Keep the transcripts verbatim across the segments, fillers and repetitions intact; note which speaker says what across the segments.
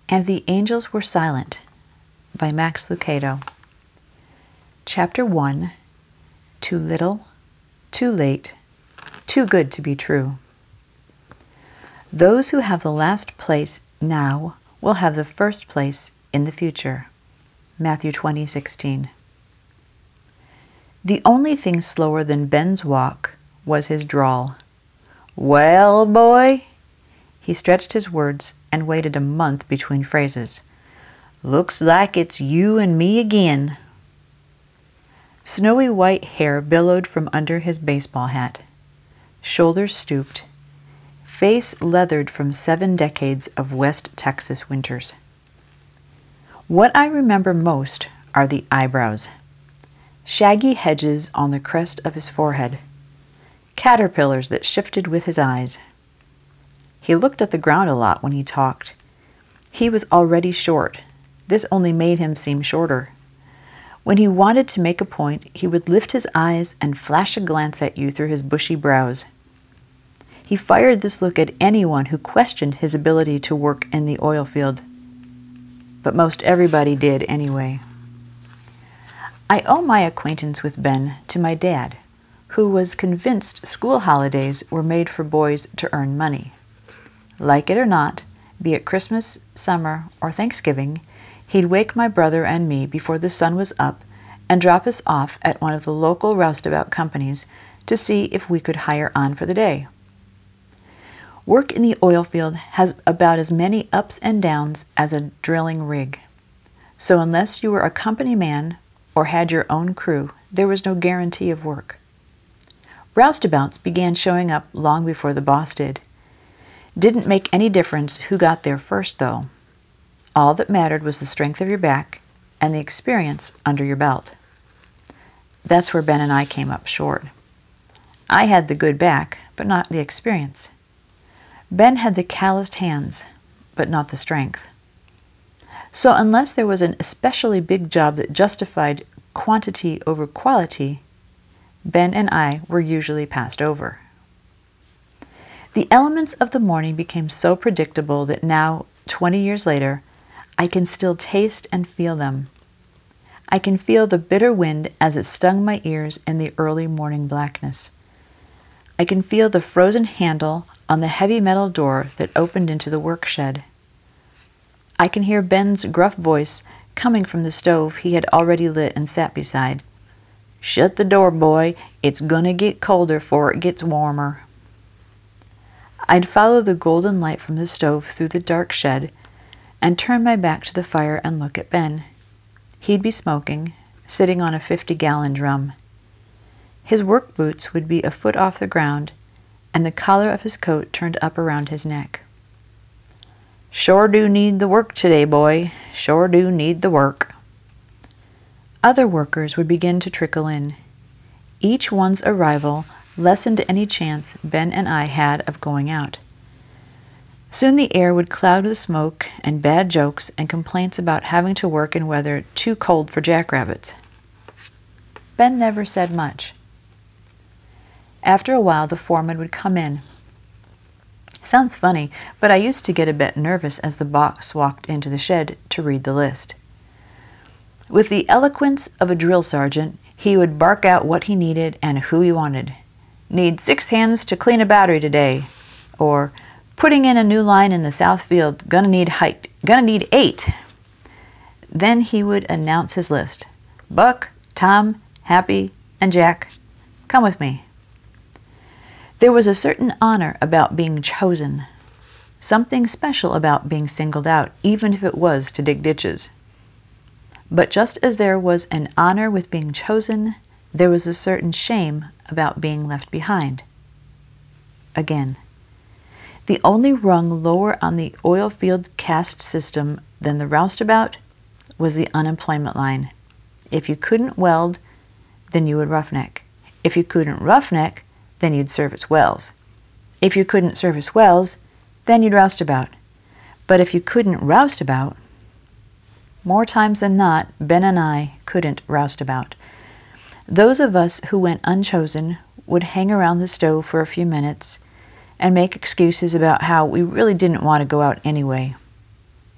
Speaker 1: And the Angels Were Silent by Max Lucado. Chapter one, Too Little, Too Late, Too Good to Be True. Those who have the last place now will have the first place in the future. Matthew twenty sixteen. The only thing slower than Ben's walk was his drawl. "Well, boy?" He stretched his words and waited a month between phrases. "Looks like it's you and me again." Snowy white hair billowed from under his baseball hat. Shoulders stooped. Face leathered from seven decades of West Texas winters. What I remember most are the eyebrows. Shaggy hedges on the crest of his forehead. Caterpillars that shifted with his eyes. He looked at the ground a lot when he talked. He was already short. This only made him seem shorter. When he wanted to make a point, he would lift his eyes and flash a glance at you through his bushy brows. He fired this look at anyone who questioned his ability to work in the oil field. But most everybody did anyway. I owe my acquaintance with Ben to my dad, who was convinced school holidays were made for boys to earn money. Like it or not, be it Christmas, summer, or Thanksgiving, he'd wake my brother and me before the sun was up and drop us off at one of the local roustabout companies to see if we could hire on for the day. Work in the oil field has about as many ups and downs as a drilling rig. So unless you were a company man or had your own crew, there was no guarantee of work. Roustabouts began showing up long before the boss did. Didn't make any difference who got there first, though. All that mattered was the strength of your back and the experience under your belt. That's where Ben and I came up short. I had the good back, but not the experience. Ben had the calloused hands, but not the strength. So unless there was an especially big job that justified quantity over quality, Ben and I were usually passed over. The elements of the morning became so predictable that now, twenty years later, I can still taste and feel them. I can feel the bitter wind as it stung my ears in the early morning blackness. I can feel the frozen handle on the heavy metal door that opened into the work shed. I can hear Ben's gruff voice coming from the stove he had already lit and sat beside. "Shut the door, boy. It's gonna get colder 'fore it gets warmer." I'd follow the golden light from the stove through the dark shed and turn my back to the fire and look at Ben. He'd be smoking, sitting on a fifty-gallon drum. His work boots would be a foot off the ground, and the collar of his coat turned up around his neck. "Sure do need the work today, boy. Sure do need the work." Other workers would begin to trickle in. Each one's arrival lessened any chance Ben and I had of going out. Soon the air would cloud with smoke and bad jokes and complaints about having to work in weather too cold for jackrabbits. Ben never said much. After a while, the foreman would come in. Sounds funny, but I used to get a bit nervous as the boss walked into the shed to read the list. With the eloquence of a drill sergeant, he would bark out what he needed and who he wanted. "Need six hands to clean a battery today," or "Putting in a new line in the south field, gonna need height, gonna need eight." Then he would announce his list. "Buck, Tom, Happy, and Jack, come with me." There was a certain honor about being chosen, something special about being singled out, even if it was to dig ditches. But just as there was an honor with being chosen, there was a certain shame about being left behind. Again, the only rung lower on the oil field caste system than the roustabout was the unemployment line. If you couldn't weld, then you would roughneck. If you couldn't roughneck, then you'd service wells. If you couldn't service wells, then you'd roustabout. But if you couldn't roustabout, more times than not, Ben and I couldn't roustabout. Those of us who went unchosen would hang around the stove for a few minutes and make excuses about how we really didn't want to go out anyway.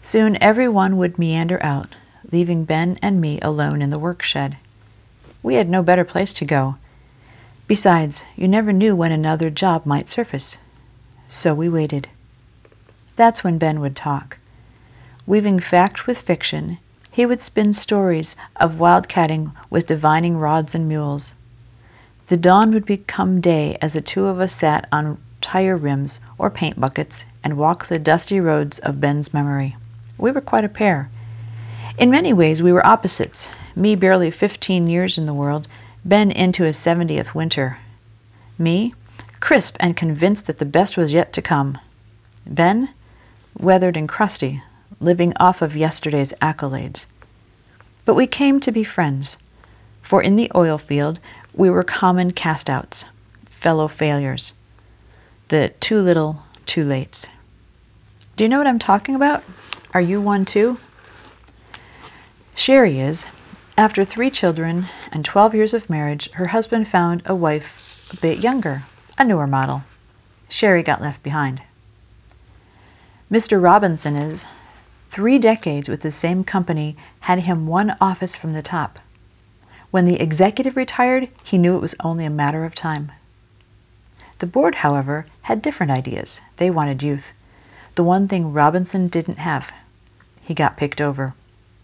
Speaker 1: Soon everyone would meander out, leaving Ben and me alone in the work shed. We had no better place to go. Besides, you never knew when another job might surface. So we waited. That's when Ben would talk. Weaving fact with fiction, he would spin stories of wildcatting with divining rods and mules. The dawn would become day as the two of us sat on tire rims or paint buckets and walked the dusty roads of Ben's memory. We were quite a pair. In many ways we were opposites, me barely fifteen years in the world, Ben into his seventieth winter. Me, crisp and convinced that the best was yet to come. Ben, weathered and crusty, living off of yesterday's accolades. But we came to be friends, for in the oil field we were common cast-outs, fellow failures, the too little, too lates. Do you know what I'm talking about? Are you one too? Sherry is. After three children and twelve years of marriage, her husband found a wife a bit younger, a newer model. Sherry got left behind. Mister Robinson is. Three decades with the same company had him one office from the top. When the executive retired, he knew it was only a matter of time. The board, however, had different ideas. They wanted youth. The one thing Robinson didn't have. He got picked over.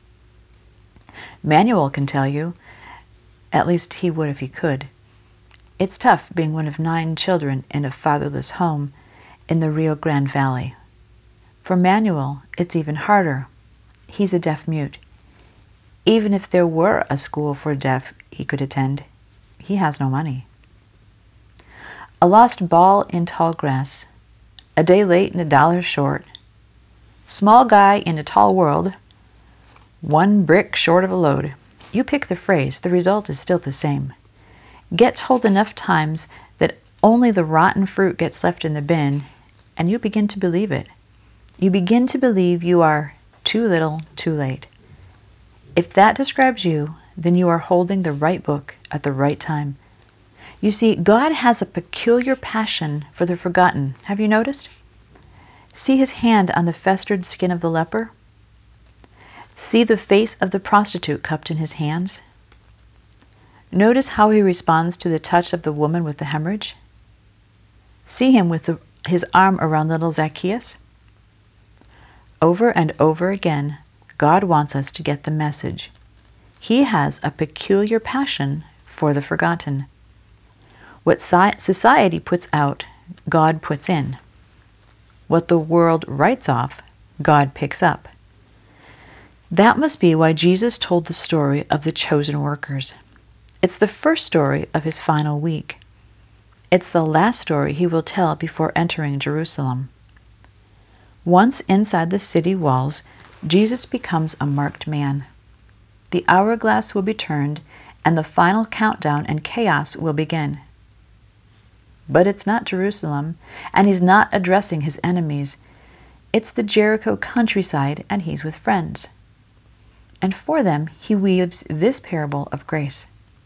Speaker 1: Manuel can tell you, at least he would if he could. It's tough being one of nine children in a fatherless home in the Rio Grande Valley. For Manuel, it's even harder. He's a deaf mute. Even if there were a school for deaf he could attend, he has no money. A lost ball in tall grass, a day late and a dollar short, small guy in a tall world, one brick short of a load. You pick the phrase, the result is still the same. Get told enough times that only the rotten fruit gets left in the bin, and you begin to believe it. You begin to believe you are too little, too late. If that describes you, then you are holding the right book at the right time. You see, God has a peculiar passion for the forgotten. Have you noticed? See his hand on the festered skin of the leper? See the face of the prostitute cupped in his hands? Notice how he responds to the touch of the woman with the hemorrhage? See him with the, his arm around little Zacchaeus? Over and over again, God wants us to get the message. He has a peculiar passion for the forgotten. What society puts out, God puts in. What the world writes off, God picks up. That must be why Jesus told the story of the chosen workers. It's the first story of his final week. It's the last story he will tell before entering Jerusalem. Once inside the city walls, Jesus becomes a marked man. The hourglass will be turned, and the final countdown and chaos will begin. But it's not Jerusalem, and he's not addressing his enemies. It's the Jericho countryside, and he's with friends. And for them, he weaves this parable of grace.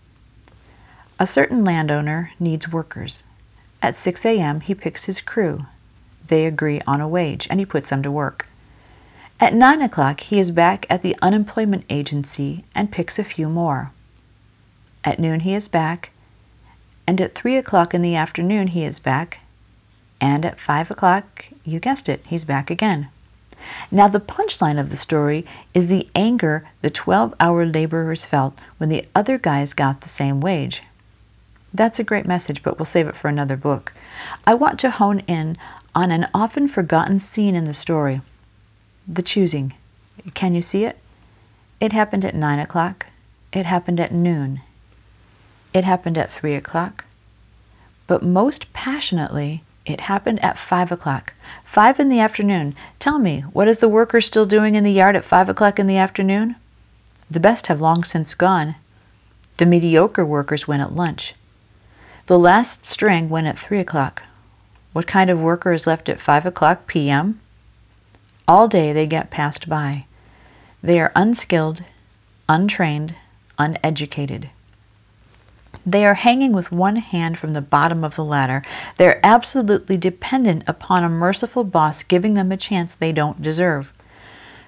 Speaker 1: A certain landowner needs workers. At six a.m., he picks his crew. They agree on a wage, and he puts them to work. At nine o'clock, he is back at the unemployment agency and picks a few more. At noon, he is back, and at three o'clock in the afternoon, he is back, and at five o'clock, you guessed it, he's back again. Now, the punchline of the story is the anger the twelve-hour laborers felt when the other guys got the same wage. That's a great message, but we'll save it for another book. I want to hone in on an often forgotten scene in the story, the choosing. Can you see it? It happened at nine o'clock. It happened at noon. It happened at three o'clock. But most passionately, it happened at five o'clock. Five in the afternoon. Tell me, what is the worker still doing in the yard at five o'clock in the afternoon? The best have long since gone. The mediocre workers went at lunch. The last string went at three o'clock. What kind of worker is left at five o'clock p m? All day they get passed by. They are unskilled, untrained, uneducated. They are hanging with one hand from the bottom of the ladder. They are absolutely dependent upon a merciful boss giving them a chance they don't deserve.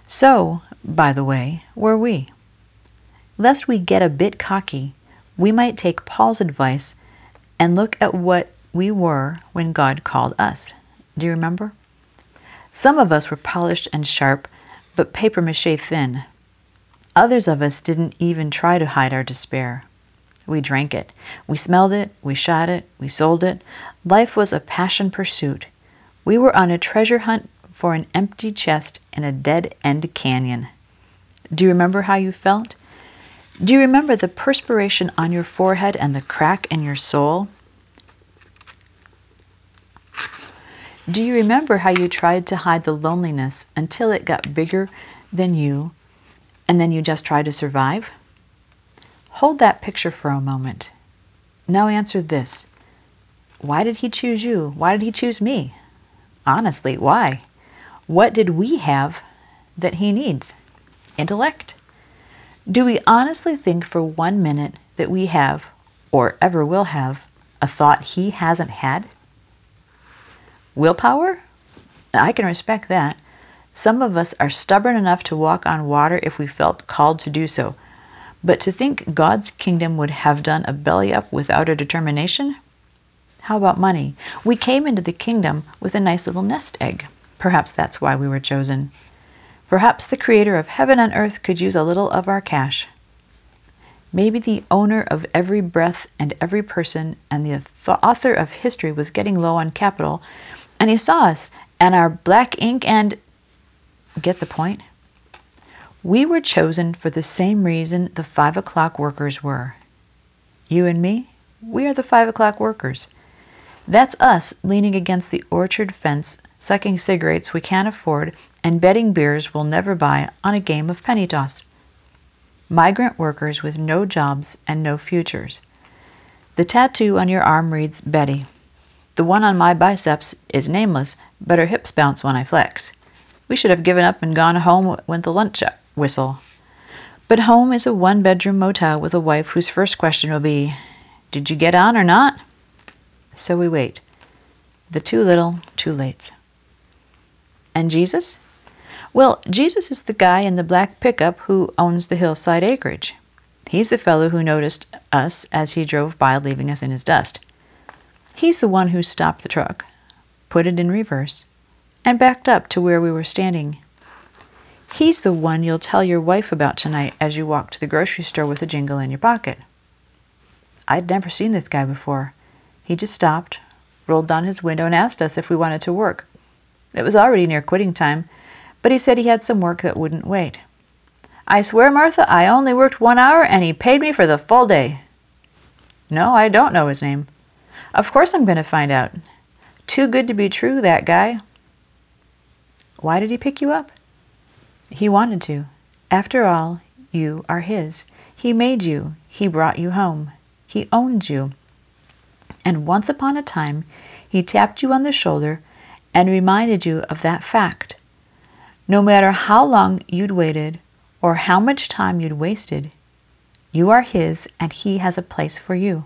Speaker 1: So, by the way, were we. Lest we get a bit cocky, we might take Paul's advice and look at what we were when God called us. Do you remember? Some of us were polished and sharp, but papier-mâché thin. Others of us didn't even try to hide our despair. We drank it. We smelled it. We shot it. We sold it. Life was a passion pursuit. We were on a treasure hunt for an empty chest in a dead-end canyon. Do you remember how you felt? Do you remember the perspiration on your forehead and the crack in your soul? Do you remember how you tried to hide the loneliness until it got bigger than you, and then you just tried to survive? Hold that picture for a moment. Now answer this. Why did he choose you? Why did he choose me? Honestly, why? What did we have that he needs? Intellect? Do we honestly think for one minute that we have, or ever will have, a thought he hasn't had? Willpower? I can respect that. Some of us are stubborn enough to walk on water if we felt called to do so. But to think God's kingdom would have done a belly up without a determination? How about money? We came into the kingdom with a nice little nest egg. Perhaps that's why we were chosen. Perhaps the creator of heaven and earth could use a little of our cash. Maybe the owner of every breath and every person and the author of history was getting low on capital, and he saw us and our black ink and... Get the point? We were chosen for the same reason the five o'clock workers were. You and me, we are the five o'clock workers. That's us leaning against the orchard fence, sucking cigarettes we can't afford, and betting beers we'll never buy on a game of penny toss. Migrant workers with no jobs and no futures. The tattoo on your arm reads Betty. The one on my biceps is nameless, but her hips bounce when I flex. We should have given up and gone home with the lunch whistle. But home is a one-bedroom motel with a wife whose first question will be, "Did you get on or not?" So we wait. The too little, too lates. And Jesus? Well, Jesus is the guy in the black pickup who owns the hillside acreage. He's the fellow who noticed us as he drove by, leaving us in his dust. He's the one who stopped the truck, put it in reverse, and backed up to where we were standing. He's the one you'll tell your wife about tonight as you walk to the grocery store with a jingle in your pocket. I'd never seen this guy before. He just stopped, rolled down his window, and asked us if we wanted to work. It was already near quitting time, but he said he had some work that wouldn't wait. I swear, Martha, I only worked one hour and he paid me for the full day. No, I don't know his name. Of course I'm going to find out. Too good to be true, that guy. Why did he pick you up? He wanted to. After all, you are his. He made you. He brought you home. He owned you. And once upon a time, he tapped you on the shoulder and reminded you of that fact. No matter how long you'd waited or how much time you'd wasted, you are his and he has a place for you.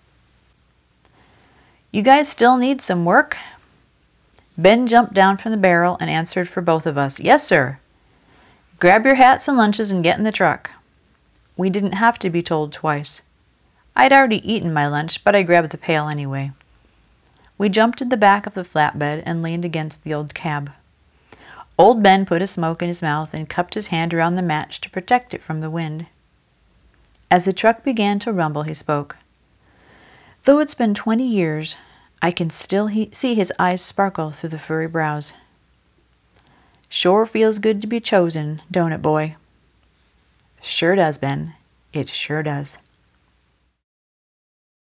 Speaker 1: You guys still need some work? Ben jumped down from the barrel and answered for both of us. Yes, sir. Grab your hats and lunches and get in the truck. We didn't have to be told twice. I'd already eaten my lunch, but I grabbed the pail anyway. We jumped in the back of the flatbed and leaned against the old cab. Old Ben put a smoke in his mouth and cupped his hand around the match to protect it from the wind. As the truck began to rumble, he spoke. Though it's been twenty years, I can still he- see his eyes sparkle through the furry brows. Sure feels good to be chosen, don't it, boy? Sure does, Ben. It sure does.